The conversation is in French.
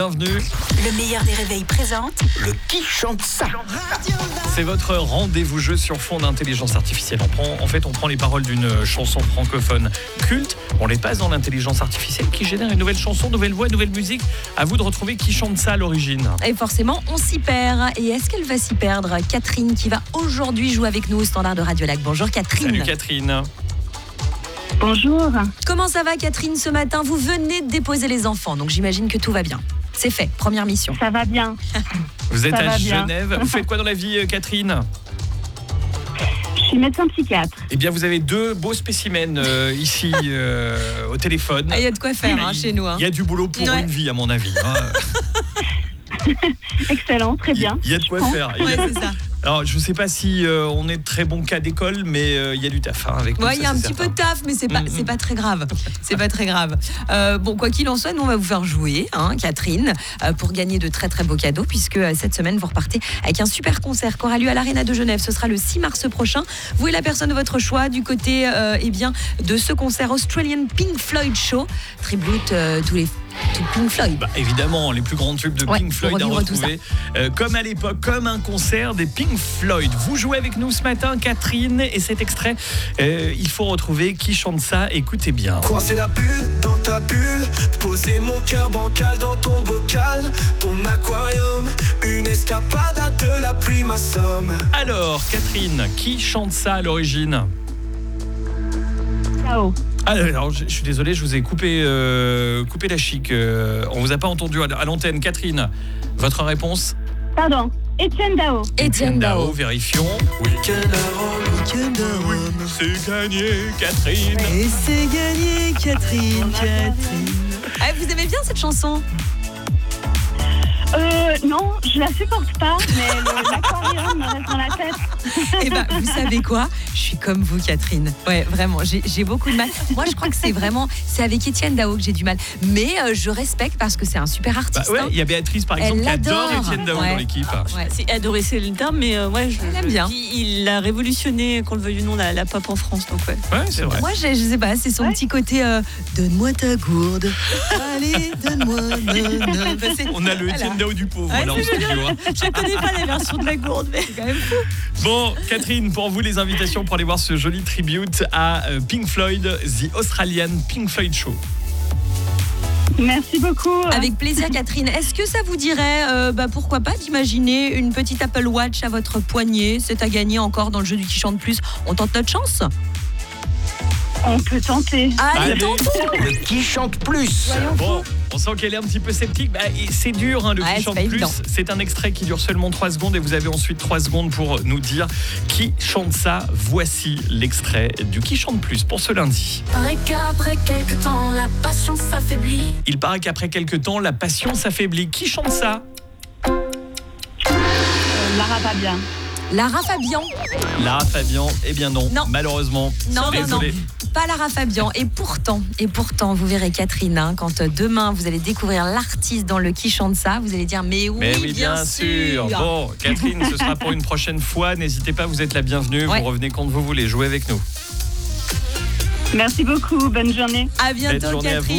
Bienvenue. Le meilleur des réveils présente Le Qui chante ça? C'est votre rendez-vous jeu sur fond d'intelligence artificielle. On prend les paroles d'une chanson francophone culte, on les passe dans l'intelligence artificielle qui génère une nouvelle chanson, nouvelle voix, nouvelle musique. À vous de retrouver qui chante ça à l'origine. Et forcément, on s'y perd. Et est-ce qu'elle va s'y perdre? Catherine qui va aujourd'hui jouer avec nous au standard de Radio Lac. Bonjour Catherine. Salut Catherine. Bonjour. Comment ça va Catherine ce matin? Vous venez de déposer les enfants, donc j'imagine que tout va bien. C'est fait, première mission. Ça va bien. Vous êtes Ça à va bien. Genève. Vous faites quoi dans la vie Catherine? Je suis médecin psychiatre. Eh bien vous avez deux beaux spécimens ici au téléphone. Il y a de quoi faire chez nous. Il y a du boulot pour une vie à mon avis. Excellent, très bien. Il y a de quoi faire. Ouais, c'est ça. Alors, je ne sais pas si on est de très bons cas d'école, mais il y a du taf avec nous. Ouais, il y a un petit peu de taf, mais c'est pas très grave. C'est pas très grave. Bon, quoi qu'il en soit, nous on va vous faire jouer, Catherine, pour gagner de très très beaux cadeaux, puisque cette semaine vous repartez avec un super concert qui aura lieu à l'Arena de Genève. Ce sera le 6 mars prochain. Vous et la personne de votre choix du côté, de ce concert Australian Pink Floyd Show, tribute tout Pink Floyd. Bah, évidemment, les plus grands tubes de Pink Floyd à retrouver, comme à l'époque, comme un concert des Pink Floyd. Vous jouez avec nous ce matin, Catherine, et cet extrait, il faut retrouver qui chante ça. Écoutez bien. Coincer la bulle dans ta bulle, poser mon cœur bancal dans ton bocal, ton aquarium, une escapade de la pluie m'assomme. Alors, Catherine, qui chante ça à l'origine? Ciao. Alors, je suis désolé, je vous ai coupé la chic. On vous a pas entendu à l'antenne. Catherine, votre réponse? Pardon. Étienne Dao. Étienne Dao. Vérifions. Week-end à Rome. C'est gagné, Catherine. Et c'est gagné, Catherine. Vous aimez bien cette chanson? Non, je la supporte pas, mais l'aquarium me reste dans la tête. Eh ben, vous savez quoi? Je suis comme vous, Catherine. Ouais, vraiment, j'ai beaucoup de mal. Moi, je crois que c'est avec Étienne Dao que j'ai du mal. Mais je respecte parce que c'est un super artiste. Il y a Béatrice, par exemple, Elle qui adore l'adore. Étienne Dao dans l'équipe. Ouais. C'est adoré, c'est le terme, mais Elle aime bien. Il a révolutionné, qu'on le veuille ou non, la pop en France. Donc Ouais, c'est vrai. Moi, je sais pas, c'est son petit côté donne-moi ta gourde. Allez, donne-moi. On a le Étienne Dao du pauvre là en c'est studio. je ne connais pas la version de la gourde, mais C'est quand même fou. Bon, Catherine, pour vous, les invitations pour aller voir ce joli tribute à Pink Floyd, The Australian Pink Floyd Show. Merci beaucoup. Avec plaisir, Catherine. Est-ce que ça vous dirait, pourquoi pas, d'imaginer une petite Apple Watch à votre poignet? C'est à gagner encore dans le jeu du Qui chante plus. On tente notre chance? On peut tenter. Allez, Allez. tentons. Le Qui chante plus? Bon, on sent qu'elle est un petit peu sceptique. Et c'est dur, le Ouais, Qui c'est chante pas plus. évident. C'est un extrait qui dure seulement 3 secondes et vous avez ensuite 3 secondes pour nous dire qui chante ça. Voici l'extrait du Qui chante plus pour ce lundi. Paraît qu'après quelques temps, la passion s'affaiblit. Il paraît qu'après quelques temps, la passion s'affaiblit. Qui chante ça? Lara Fabian. Lara Fabian. Lara Fabian, eh bien non, Non. malheureusement. Non. Désolé. Pas Lara Fabian. Et pourtant, vous verrez Catherine, quand demain vous allez découvrir l'artiste dans le Qui chante ça, vous allez dire mais oui, bien sûr. Bon, Catherine, ce sera pour une prochaine fois. N'hésitez pas, vous êtes la bienvenue. Ouais. Vous revenez quand vous voulez. Jouez avec nous. Merci beaucoup. Bonne journée. À bientôt, Belle journée à Catherine. vous.